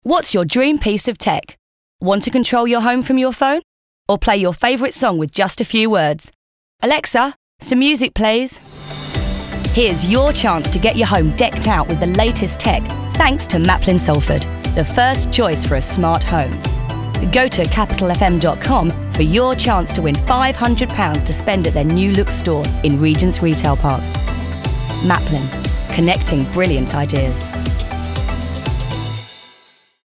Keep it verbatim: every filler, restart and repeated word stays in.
What's your dream piece of tech? Want to control your home from your phone? Or play your favourite song with just a few words? Alexa, some music please. Here's your chance to get your home decked out with the latest tech thanks to Maplin Salford, the first choice for a smart home. Go to capital f m dot com for your chance to win five hundred pounds to spend at their new look store in Regent's Retail Park. Maplin, connecting brilliant ideas.